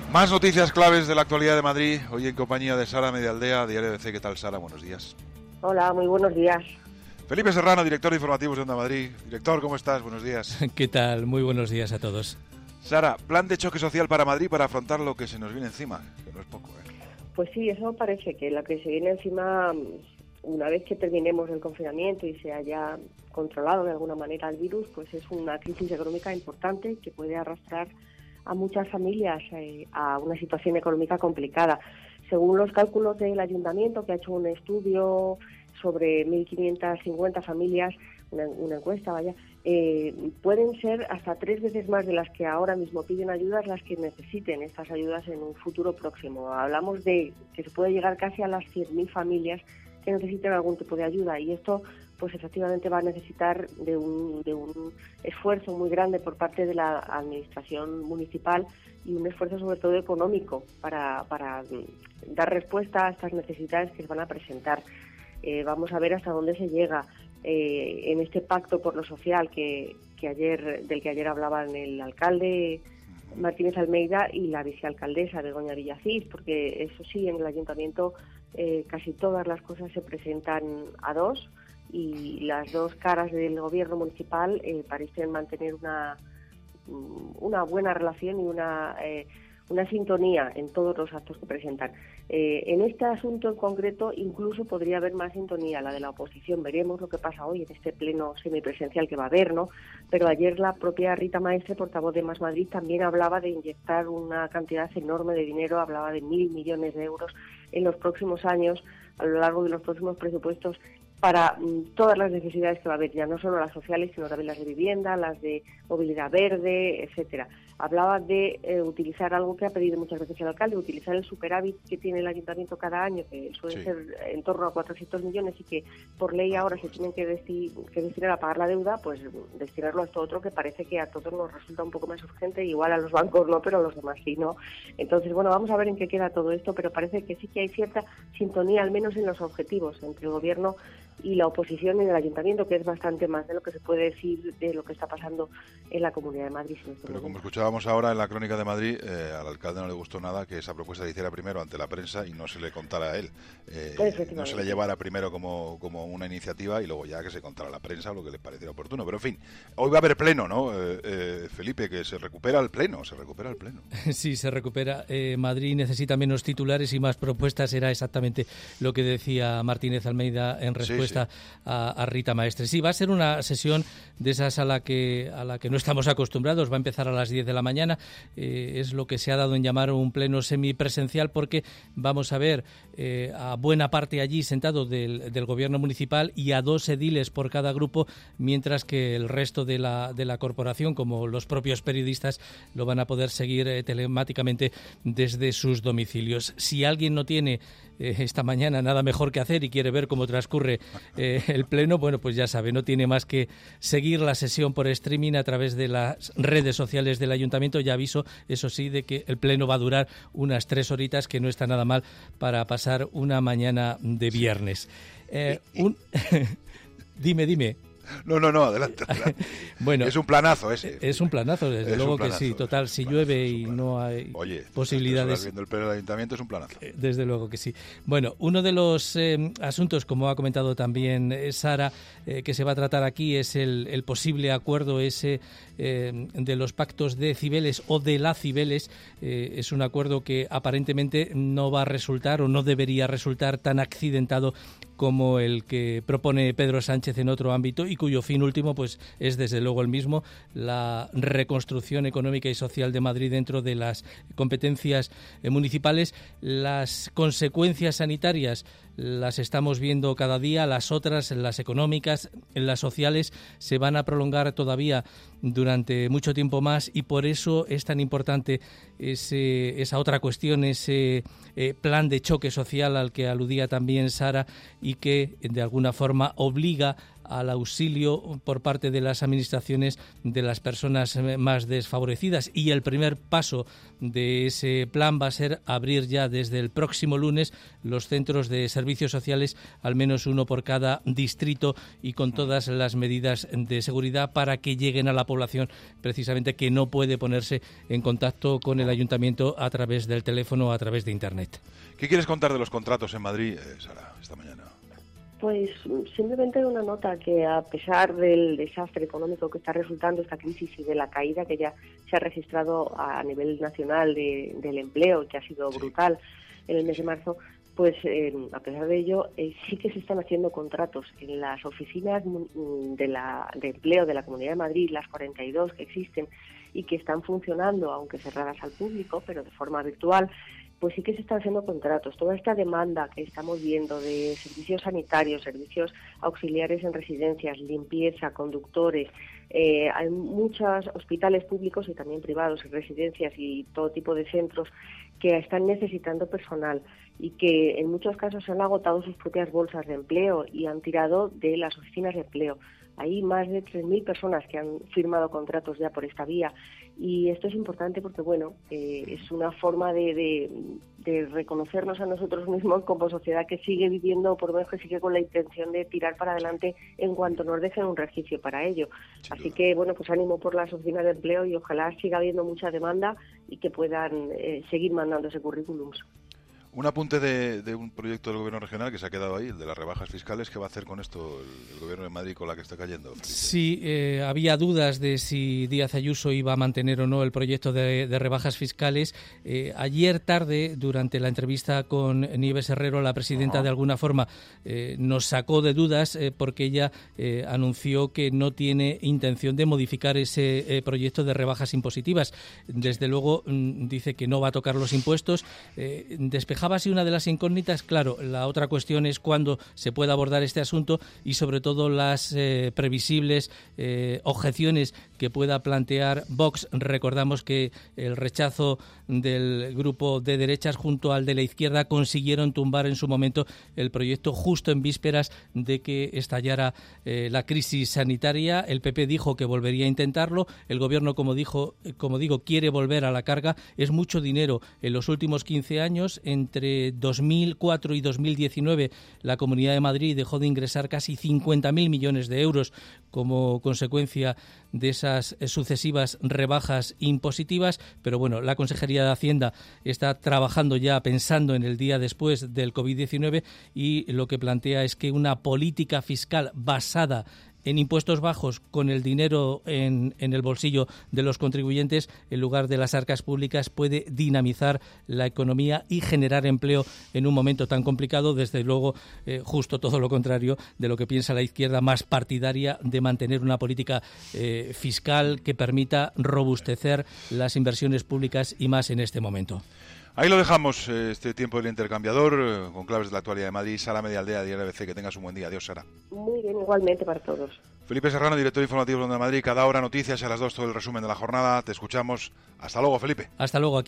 Más noticias claves de la actualidad de Madrid, hoy en compañía de Sara Medialdea, Diario ABC. ¿Qué tal, Sara? Buenos días. Hola, muy buenos días. Felipe Serrano, director de informativos de Onda Madrid. Director, ¿cómo estás? Buenos días. ¿Qué tal? Muy buenos días a todos. Sara, plan de choque social para Madrid para afrontar lo que se nos viene encima, que no es poco, ¿eh? Pues sí, eso parece que lo que se viene encima, una vez que terminemos el confinamiento y se haya controlado de alguna manera el virus, pues es una crisis económica importante que puede arrastrar a muchas familias a una situación económica complicada. Según los cálculos del ayuntamiento, que ha hecho un estudio sobre 1.550 familias, una encuesta, pueden ser hasta 3 veces más de las que ahora mismo piden ayudas las que necesiten estas ayudas en un futuro próximo. Hablamos de que se puede llegar casi a las 100.000 familias que necesiten algún tipo de ayuda, y esto pues efectivamente va a necesitar de un esfuerzo muy grande por parte de la administración municipal y un esfuerzo sobre todo económico para dar respuesta a estas necesidades que se van a presentar. Vamos a ver hasta dónde se llega en este pacto por lo social del que ayer hablaban el alcalde Martínez Almeida y la vicealcaldesa Begoña Villacís, porque eso sí, en el ayuntamiento casi todas las cosas se presentan a dos, y las dos caras del gobierno municipal parecen mantener una buena relación y una sintonía en todos los actos que presentan. En este asunto en concreto incluso podría haber más sintonía, la de la oposición. Veremos lo que pasa hoy en este pleno semipresencial que va a haber, ¿no? Pero ayer la propia Rita Maestre, portavoz de Más Madrid, también hablaba de inyectar una cantidad enorme de dinero, hablaba de 1.000 millones de euros en los próximos años, a lo largo de los próximos presupuestos, para todas las necesidades que va a haber, ya no solo las sociales, sino también las de vivienda, las de movilidad verde, etcétera. Hablaba de utilizar algo que ha pedido muchas veces el alcalde, utilizar el superávit que tiene el ayuntamiento cada año, que suele ser en torno a 400 millones y que por ley ahora se tienen que destinar a pagar la deuda, pues destinarlo a esto otro que parece que a todos nos resulta un poco más urgente, igual a los bancos no, pero a los demás sí, ¿no? Entonces, bueno, vamos a ver en qué queda todo esto, pero parece que sí que hay cierta sintonía, al menos en los objetivos, entre el gobierno y la oposición en el ayuntamiento, que es bastante más de lo que se puede decir de lo que está pasando en la Comunidad de Madrid. Pero como escuchábamos ahora en la crónica de Madrid, al alcalde no le gustó nada que esa propuesta se hiciera primero ante la prensa y no se le contara a él. No se le llevara primero como una iniciativa y luego ya que se contara a la prensa lo que le pareciera oportuno. Pero en fin, hoy va a haber pleno, ¿no, Felipe? Que se recupera el pleno. Sí, se recupera. Madrid necesita menos titulares y más propuestas. Era exactamente lo que decía Martínez Almeida en respuesta a Rita Maestre. Sí, va a ser una sesión de esas a la que no estamos acostumbrados. Va a empezar a las 10 de la mañana. Es lo que se ha dado en llamar un pleno semipresencial, porque vamos a ver a buena parte allí sentado del gobierno municipal y a 2 ediles por cada grupo, mientras que el resto de la corporación, como los propios periodistas, lo van a poder seguir telemáticamente desde sus domicilios. Si alguien no tiene esta mañana nada mejor que hacer y quiere ver cómo transcurre el pleno, bueno, pues ya sabe, no tiene más que seguir la sesión por streaming a través de las redes sociales del ayuntamiento. Ya aviso, eso sí, de que el pleno va a durar unas 3 horitas, que no está nada mal para pasar una mañana de viernes. Dime. No, adelante. Bueno, es un planazo ese. Es un planazo, desde luego que sí. Total, si llueve y no hay posibilidades. Viendo el pleno del ayuntamiento es un planazo. Desde luego que sí. Bueno, uno de los asuntos, como ha comentado también Sara, que se va a tratar aquí es el posible acuerdo ese de los pactos de Cibeles o de la Cibeles. Es un acuerdo que aparentemente no va a resultar o no debería resultar tan accidentado como el que propone Pedro Sánchez en otro ámbito, y cuyo fin último pues es desde luego el mismo: la reconstrucción económica y social de Madrid dentro de las competencias municipales. Las consecuencias sanitarias las estamos viendo cada día, las otras, las económicas, las sociales, se van a prolongar todavía durante mucho tiempo más, y por eso es tan importante esa otra cuestión, ese plan de choque social al que aludía también Sara, y que de alguna forma obliga al auxilio por parte de las administraciones de las personas más desfavorecidas. Y el primer paso de ese plan va a ser abrir ya desde el próximo lunes los centros de servicios sociales, al menos uno por cada distrito, y con todas las medidas de seguridad para que lleguen a la población precisamente que no puede ponerse en contacto con el ayuntamiento a través del teléfono o a través de Internet. ¿Qué quieres contar de los contratos en Madrid, Sara, esta mañana? Pues simplemente una nota que, a pesar del desastre económico que está resultando esta crisis y de la caída que ya se ha registrado a nivel nacional del empleo, que ha sido brutal en el mes de marzo, pues a pesar de ello sí que se están haciendo contratos en las oficinas de empleo de la Comunidad de Madrid, las 42 que existen y que están funcionando, aunque cerradas al público, pero de forma virtual. Pues sí que se están haciendo contratos. Toda esta demanda que estamos viendo de servicios sanitarios, servicios auxiliares en residencias, limpieza, conductores, hay muchos hospitales públicos y también privados, residencias y todo tipo de centros que están necesitando personal y que en muchos casos han agotado sus propias bolsas de empleo y han tirado de las oficinas de empleo. Hay más de 3.000 personas que han firmado contratos ya por esta vía, y esto es importante porque, bueno, es una forma de reconocernos a nosotros mismos como sociedad que sigue viviendo, por lo menos que sigue con la intención de tirar para adelante en cuanto nos dejen un resquicio para ello. Así que, bueno, pues ánimo por las oficinas de empleo y ojalá siga habiendo mucha demanda y que puedan seguir mandándose currículums. Un apunte de un proyecto del Gobierno regional que se ha quedado ahí, el de las rebajas fiscales. ¿Qué va a hacer con esto el Gobierno de Madrid con la que está cayendo, Felipe? Sí, había dudas de si Díaz Ayuso iba a mantener o no el proyecto de rebajas fiscales. Ayer tarde, durante la entrevista con Nieves Herrero, la presidenta de alguna forma nos sacó de dudas porque ella anunció que no tiene intención de modificar ese proyecto de rebajas impositivas. Desde luego dice que no va a tocar los impuestos. Despejaba así una de las incógnitas. Claro, la otra cuestión es cuándo se puede abordar este asunto y sobre todo las previsibles objeciones que pueda plantear Vox. Recordamos que el rechazo del grupo de derechas junto al de la izquierda consiguieron tumbar en su momento el proyecto justo en vísperas de que estallara la crisis sanitaria. El PP dijo que volvería a intentarlo. El Gobierno, como digo, quiere volver a la carga. Es mucho dinero. En los últimos 15 años, entre 2004 y 2019, la Comunidad de Madrid dejó de ingresar casi 50.000 millones de euros como consecuencia de esas sucesivas rebajas impositivas. Pero bueno, la Consejería de Hacienda está trabajando ya pensando en el día después del COVID-19 y lo que plantea es que una política fiscal basada en impuestos bajos, con el dinero en el bolsillo de los contribuyentes en lugar de las arcas públicas, puede dinamizar la economía y generar empleo en un momento tan complicado. Desde luego, justo todo lo contrario de lo que piensa la izquierda, más partidaria de mantener una política fiscal que permita robustecer las inversiones públicas y más en este momento. Ahí lo dejamos, este tiempo del intercambiador, con claves de la actualidad de Madrid. Sara Medialdea, de RBC, que tengas un buen día. Adiós, Sara. Muy bien, igualmente para todos. Felipe Serrano, director informativo de Madrid. Cada hora noticias, a las 2 todo el resumen de la jornada. Te escuchamos. Hasta luego, Felipe. Hasta luego, aquí.